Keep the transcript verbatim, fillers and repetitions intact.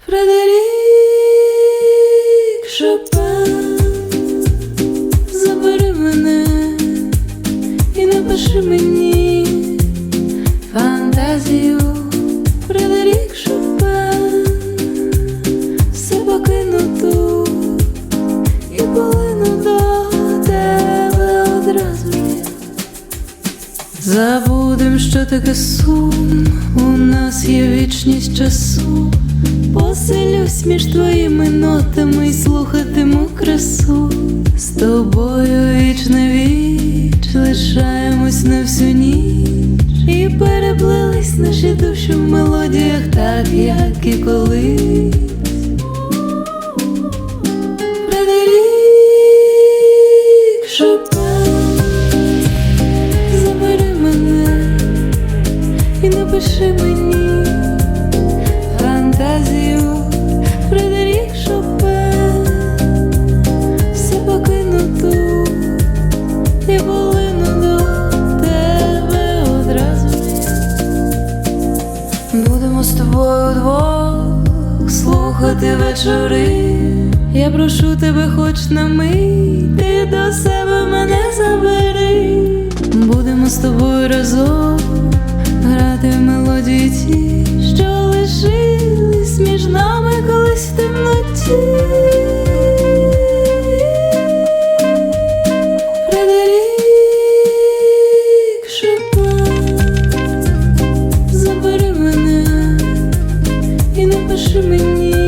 Фредерік Шопен, забери мене і напиши мені фантазію. Фредерік Шопен, все покину тут і полину до тебе одразу ж. Забудем, що таке сум, у нас є вічність часу. Поселюсь між твоїми нотами і слухатиму красу. З тобою віч на віч лишаємось на всю ніч, і переплились наші душі в мелодіях, так як і колись. Фредерік Шопен, забери мене і напиши мені фантазію. Фредерік Шопен, все покину тут і полину до тебе одразу. Будемо з тобою вдвох слухати вечори. Я прошу тебе хоч на мить, ти до себе мене забери. Будемо з тобою разом грати в мелодії ті, що лишились між нами колись в темноті. Фредерік Шопен, забери мене і напиши мені